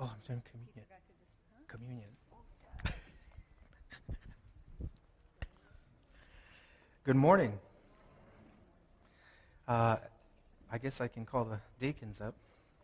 Oh, I'm doing communion. Communion. Good morning. I guess I can call the deacons up.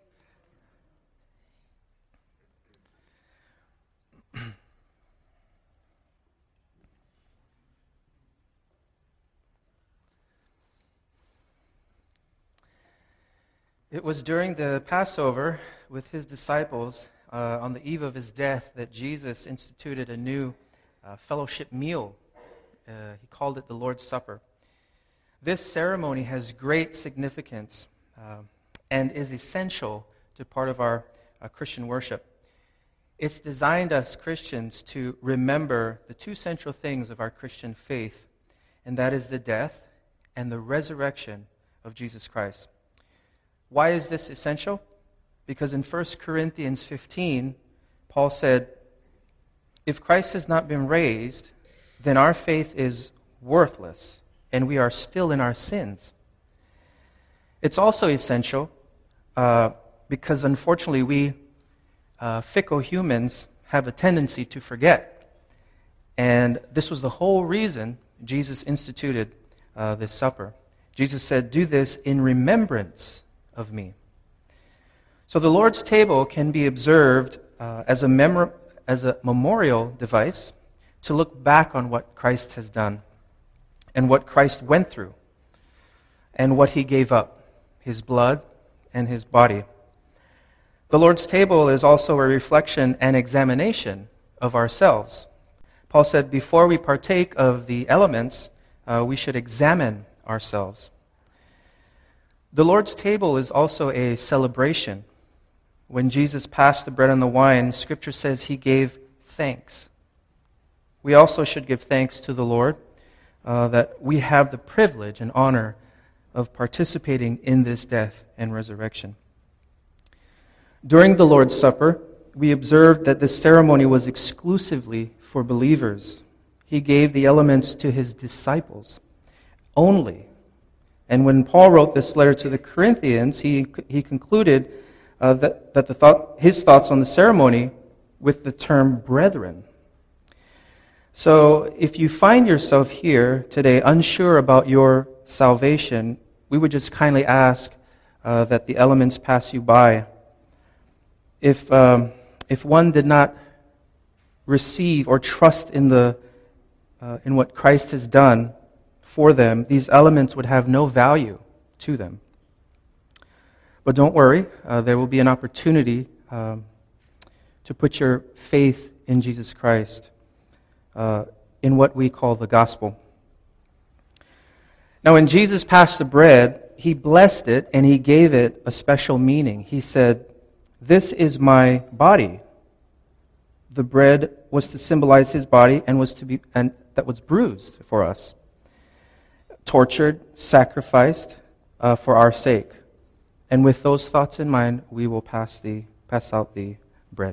It was during the Passover with his disciples on the eve of his death that Jesus instituted a new fellowship meal. He called it the Lord's Supper. This ceremony has great significance and is essential to part of our Christian worship. It's designed us Christians to remember the two central things of our Christian faith, and that is the death and the resurrection of Jesus Christ. Why is this essential? Because in 1 Corinthians 15, Paul said, "If Christ has not been raised, then our faith is worthless, and we are still in our sins." It's also essential because unfortunately we fickle humans have a tendency to forget. And this was the whole reason Jesus instituted this supper. Jesus said, "Do this in remembrance of me." So the Lord's table can be observed as a memorial device to look back on what Christ has done and what Christ went through and what he gave up, his blood and his body. The Lord's table is also a reflection and examination of ourselves. Paul said, before we partake of the elements, we should examine ourselves. The Lord's table is also a celebration. When Jesus passed the bread and the wine, Scripture says he gave thanks. We also should give thanks to the Lord that we have the privilege and honor of participating in this death and resurrection. During the Lord's Supper, we observed that this ceremony was exclusively for believers. He gave the elements to his disciples only. And when Paul wrote this letter to the Corinthians, he concluded his thoughts on the ceremony with the term brethren. So if you find yourself here today unsure about your salvation, we would just kindly ask that the elements pass you by. If one did not receive or trust in what Christ has done for them, these elements would have no value to them. But don't worry, there will be an opportunity to put your faith in Jesus Christ in what we call the gospel. Now, when Jesus passed the bread, he blessed it and he gave it a special meaning. He said, "This is my body." The bread was to symbolize his body and that was bruised for us, tortured, sacrificed for our sake. And with those thoughts in mind, we will pass out the bread.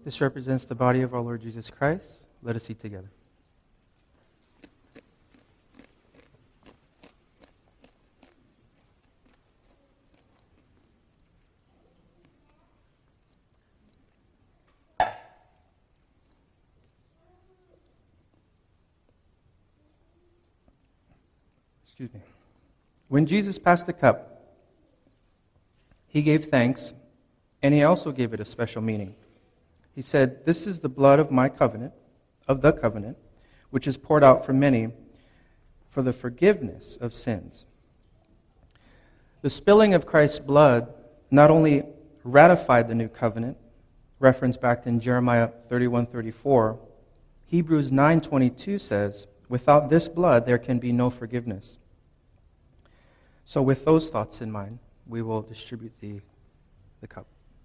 This represents the body of our Lord Jesus Christ. Let us eat together. Excuse me. When Jesus passed the cup, he gave thanks, and he also gave it a special meaning. He said, "This is the blood of my covenant, which is poured out for many for the forgiveness of sins." The spilling of Christ's blood not only ratified the new covenant, referenced back in Jeremiah 31:34, Hebrews 9:22 says, "Without this blood there can be no forgiveness." So with those thoughts in mind, we will distribute the cup.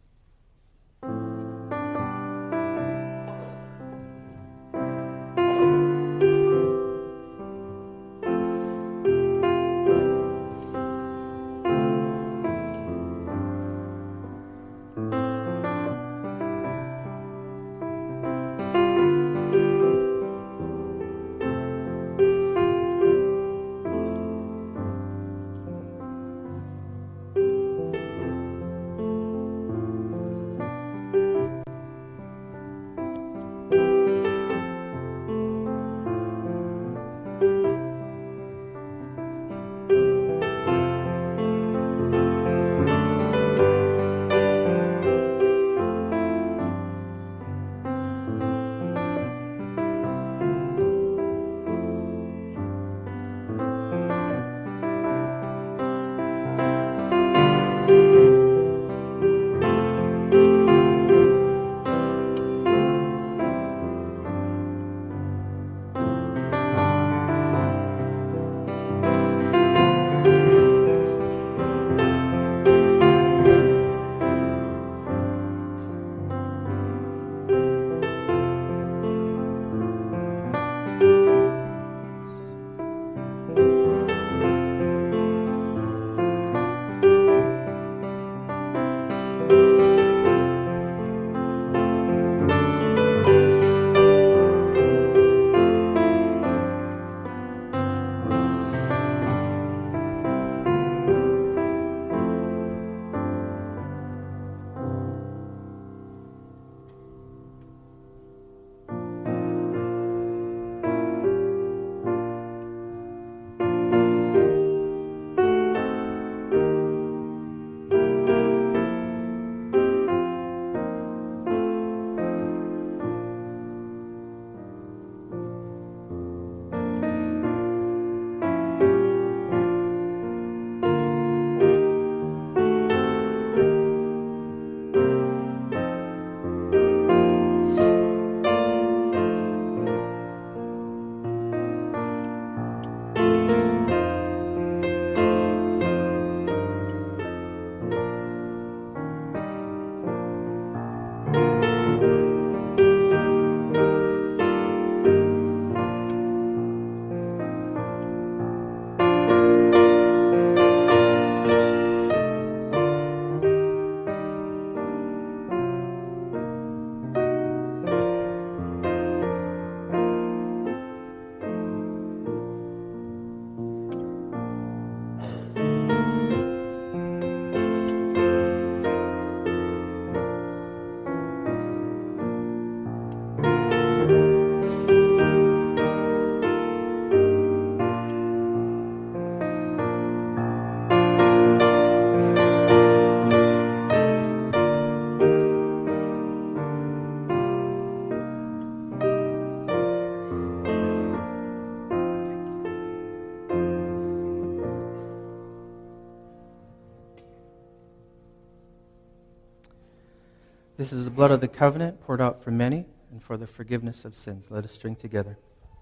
This is the blood of the covenant poured out for many and for the forgiveness of sins. Let us drink together.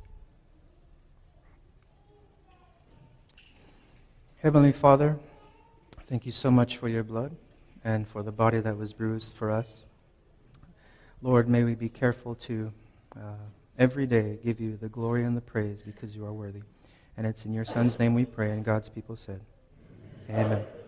Heavenly Father, thank you so much for your blood and for the body that was bruised for us. Lord, may we be careful to every day give you the glory and the praise because you are worthy. And it's in your Son's name we pray, and God's people said, Amen.